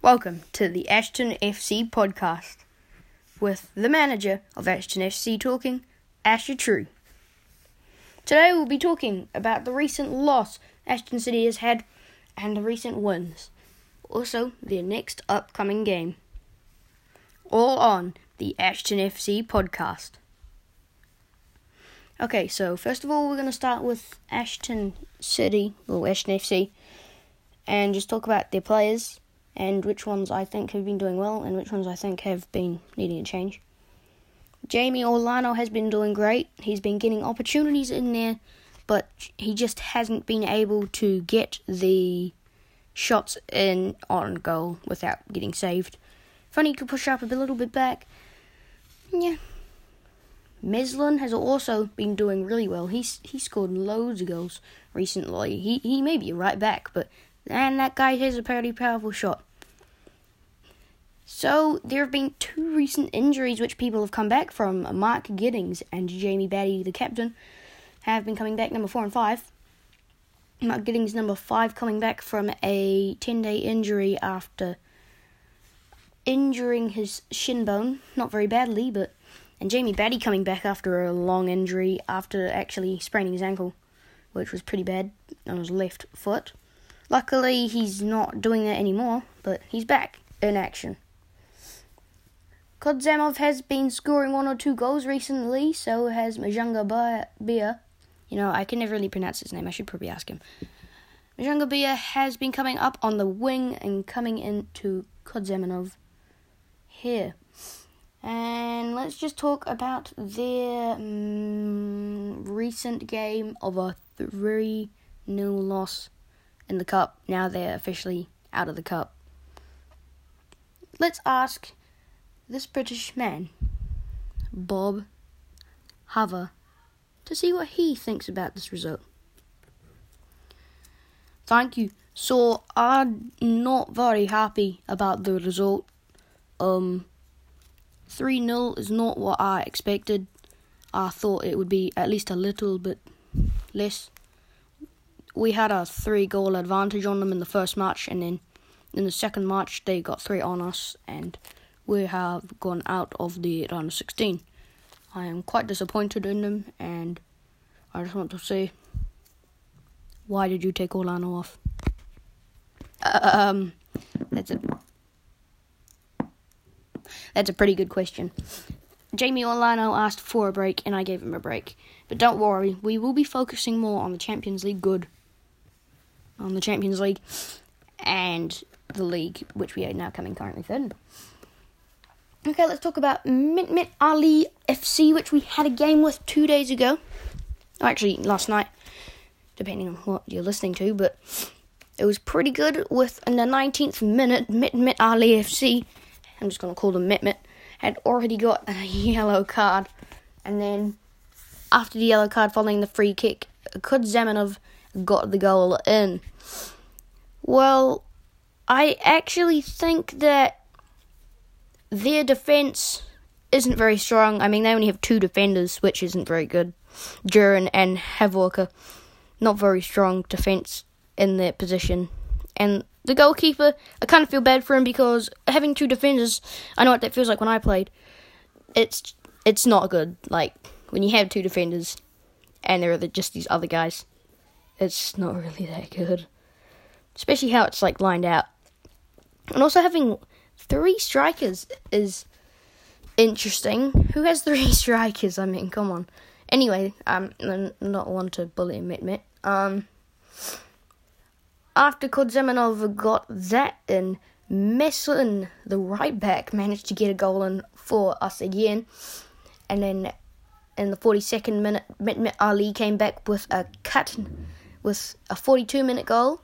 Welcome to the Ashton FC podcast with the manager of Ashton FC talking, Asher True. Today we'll be talking about the recent loss Ashton City has had and the recent wins. Also, their next upcoming game. All on the Ashton FC podcast. Okay, so first of all we're going to start with Ashton City, or Ashton FC, and just talk about their players and which ones I think have been doing well and which ones I think have been needing a change. Jamie Orlano has been doing great. He's been getting opportunities in there, but he just hasn't been able to get the shots in on goal without getting saved. If only he could push up a little bit back. Yeah. Meslin has also been doing really well. He's scored loads of goals recently. He may be a right back, but that guy has a pretty powerful shot. So, there have been two recent injuries which people have come back from. Mark Giddings and Jamie Batty, the captain, have been coming back, number 4 and 5. Mark Giddings, number 5, coming back from a 10-day injury after injuring his shin bone. Not very badly, and Jamie Batty coming back after a long injury after actually spraining his ankle, which was pretty bad on his left foot. Luckily, he's not doing that anymore, but he's back in action. Kodzamov has been scoring 1 or 2 goals recently, so has Majunga Bia. I can never really pronounce his name. I should probably ask him. Majunga Bia has been coming up on the wing and coming into Kodzamanov here. And let's just talk about their recent game of a 3-0 loss in the cup. Now they're officially out of the cup. Let's ask this British man, Bob Haver, to see what he thinks about this result. Thank you. So, I'm not very happy about the result. 3-0 is not what I expected. I thought it would be at least a little bit less. We had a 3-goal advantage on them in the first match, and then in the second match they got 3 on us, and we have gone out of the round of 16. I am quite disappointed in them, and I just want to say, why did you take Orlano off? That's a pretty good question. Jamie Orlano asked for a break, and I gave him a break. But don't worry, we will be focusing more on the Champions League on the Champions League and the league, which we are now coming currently third in. Okay, let's talk about Mehmet Ali FC, which we had a game with 2 days ago. Or actually, last night, depending on what you're listening to, but it was pretty good. In the 19th minute, Mehmet Ali FC, I'm just going to call them Mehmet, had already got a yellow card. And then, after the yellow card following the free kick, Kodzamanov got the goal in. Well, I actually think that their defence isn't very strong. I mean, they only have 2 defenders, which isn't very good. Duran and Havorka, not very strong defence in their position. And the goalkeeper, I kind of feel bad for him because having 2 defenders, I know what that feels like when I played. It's not good. Like, when you have 2 defenders and there are just these other guys, it's not really that good. Especially how it's lined out. And also having 3 strikers is interesting. Who has 3 strikers? I mean, come on. Anyway, I'm not one to bully Mehmet. After Kodzamanov got that in, Meslin, the right back, managed to get a goal in for us again. And then in the 42nd minute, Mehmet Ali came back with a 42-minute goal.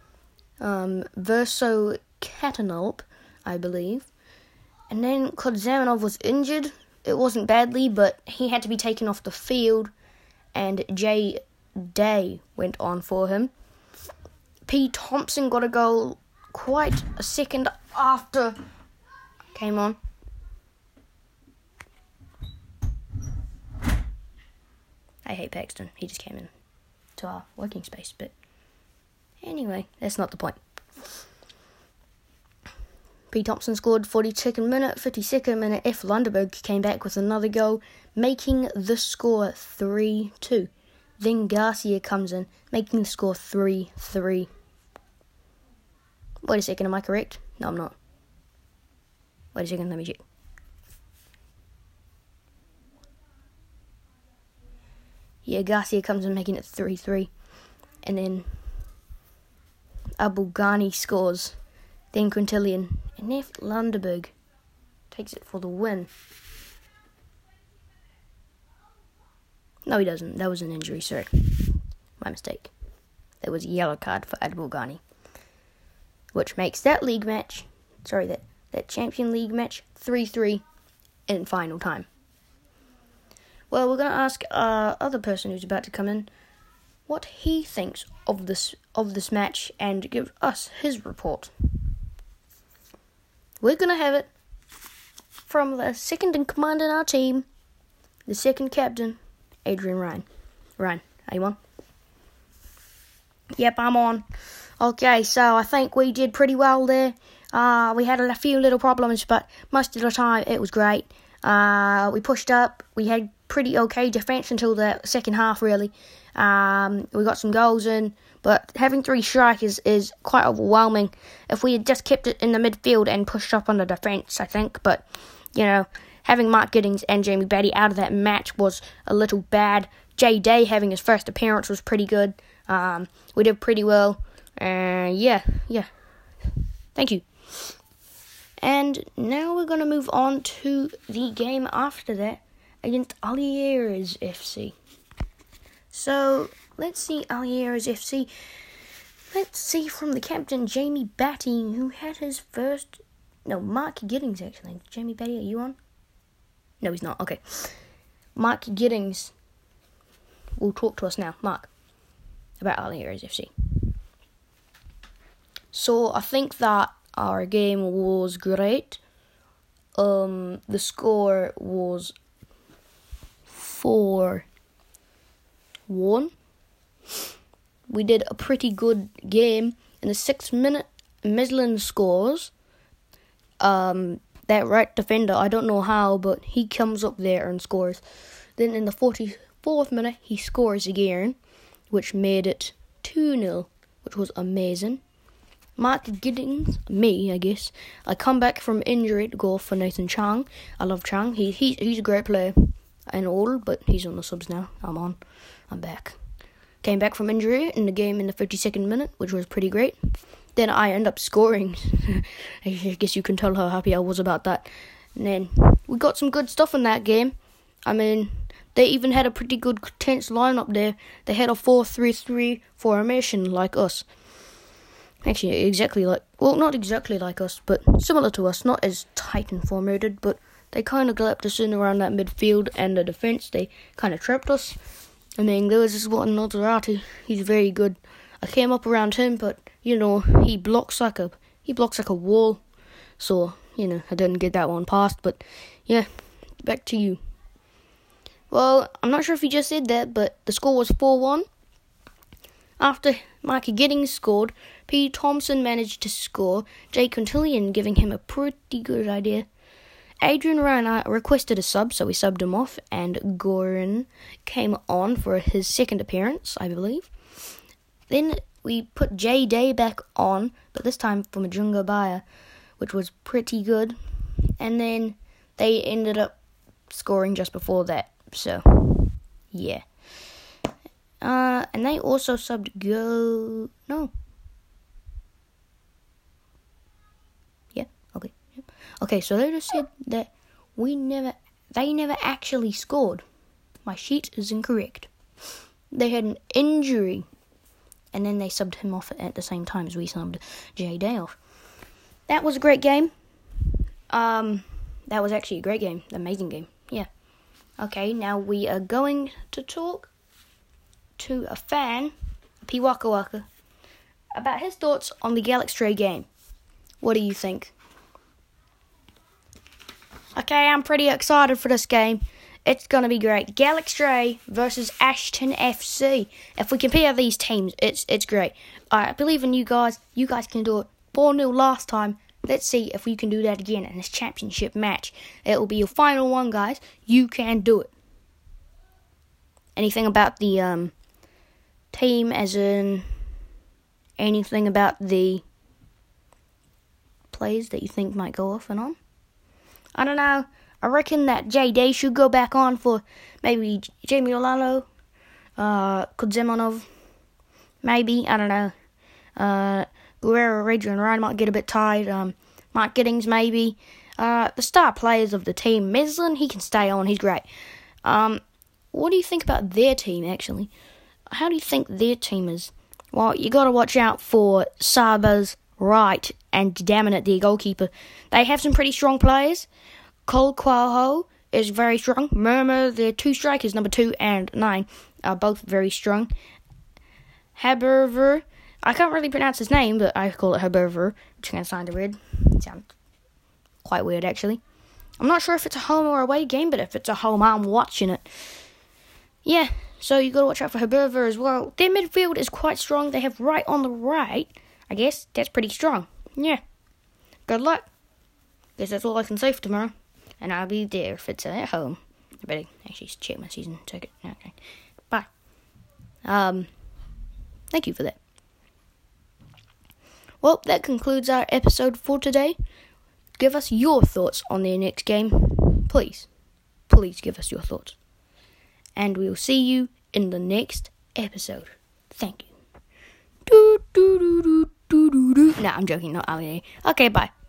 Verso Katanalp, I believe. And then Kodzamanov was injured. It wasn't badly, but he had to be taken off the field, and Jay Day went on for him. P. Thompson got a goal quite a second after came on. I hate Paxton. He just came in to our working space, but anyway, that's not the point. P. Thompson scored 42nd minute, 52nd minute. F. Lundeberg came back with another goal, making the score 3-2. Then Garcia comes in, making the score 3-3. Wait a second, am I correct? No, I'm not. Wait a second, let me check. Yeah, Garcia comes in, making it 3-3. And then Abou Ghani scores. Then Quintillian. And F. Lundeberg takes it for the win. No, he doesn't. That was an injury, sorry. My mistake. There was a yellow card for Abou Ghani, which makes that league match, that Champion League match 3-3 in final time. Well, we're going to ask our other person who's about to come in what he thinks of this match and give us his report. We're going to have it from the second in command in our team, the second captain, Adrian Ryan. Ryan, are you on? Yep, I'm on. Okay, so I think we did pretty well there. We had a few little problems, but most of the time it was great. We pushed up. We had pretty okay defence until the second half, really. We got some goals in, but having 3 strikers is quite overwhelming. If we had just kept it in the midfield and pushed up on the defence, I think. But, having Mark Giddings and Jamie Batty out of that match was a little bad. Jay Day having his first appearance was pretty good. We did pretty well. Yeah. Thank you. And now we're going to move on to the game after that against Alieres FC. So, let's see Alieres FC. Let's see from the captain, Jamie Batty, who had his first... No, Mark Giddings, actually. Jamie Batty, are you on? No, he's not. Okay. Mark Giddings will talk to us now. Mark, about Alieres FC. So, I think that our game was great. The score was 4-1. We did a pretty good game. In the 6th minute, Mislin scores. That right defender, I don't know how, but he comes up there and scores. Then in the 44th minute, he scores again, which made it 2-0, which was amazing. Mark Giddings, me, I guess. I come back from injury to go for Nathan Chang. I love Chang. He's a great player and old, but he's on the subs now. I'm back. Came back from injury in the game in the 52nd minute, which was pretty great. Then I end up scoring. I guess you can tell how happy I was about that. And then we got some good stuff in that game. I mean, they even had a pretty good tense lineup there. They had a 4-3-3 formation like us. Actually, not exactly like us, but similar to us. Not as tight and formatted, but they kind of galloped us in around that midfield and the defence. They kind of trapped us. I mean, there was this one Nozerati. He's very good. I came up around him, but, he blocks like a wall. So, I didn't get that one past, but, yeah, back to you. Well, I'm not sure if you just said that, but the score was 4-1. After Mikey Giddings scored, P. Thompson managed to score, Jay Quintillian giving him a pretty good idea. Adrian Ryan requested a sub, so we subbed him off, and Goran came on for his second appearance, I believe. Then we put Jay Day back on, but this time for Majunga Baya, which was pretty good. And then they ended up scoring just before that, so yeah. And they also subbed Okay, so they just said that they never actually scored. My sheet is incorrect. They had an injury, and then they subbed him off at the same time as we subbed Jay Day off. That was a great game. That was actually a great game, amazing game, yeah. Okay, now we are going to talk to a fan, P. Waka Waka, about his thoughts on the Galaxy game. What do you think? Okay, I'm pretty excited for this game. It's going to be great. Galaxy versus Ashton FC. If we compare these teams, it's great. I believe in you guys. You guys can do it. 4-0 last time. Let's see if we can do that again in this championship match. It will be your final one, guys. You can do it. Anything about the team, as in anything about the plays that you think might go off and on? I don't know. I reckon that JD should go back on for maybe Jamie Olano, Kudzemonov, maybe, I don't know. Guerrero, Ranger, and Ryan might get a bit tired. Mike Giddings, maybe. The star players of the team, Meslin, he can stay on, he's great. What do you think about their team, actually? How do you think their team is? Well, you got to watch out for Sabas, Wright, and Daminit, their goalkeeper. They have some pretty strong players. Cole Quaho is very strong. Murmur, their two strikers, number 2 and 9, are both very strong. Haberver, I can't really pronounce his name, but I call it Haberver, which can sound weird. It sounds quite weird, actually. I'm not sure if it's a home or away game, but if it's a home, I'm watching it. Yeah, so you got to watch out for Haberver as well. Their midfield is quite strong. They have Wright on the right. I guess that's pretty strong. Yeah. Good luck. Guess that's all I can say for tomorrow. And I'll be there if it's at home. I better actually check my season ticket. Okay. Bye. Thank you for that. Well, that concludes our episode for today. Give us your thoughts on their next game. Please give us your thoughts. And we'll see you in the next episode. Thank you. No, I'm joking. Not Ali. Okay, bye.